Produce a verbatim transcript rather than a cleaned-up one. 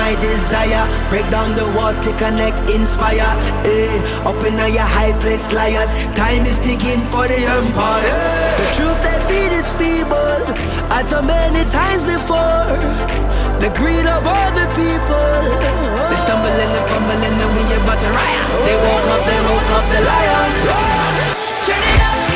my desire. Break down the walls to connect, inspire. Eh, up in your high place, liars. Time is ticking for the empire. The truth they feed is feeble, as so many times before. The greed of all the people. They stumbling and fumbling and we about to riot. They woke up, they woke up the lions. Turn it up.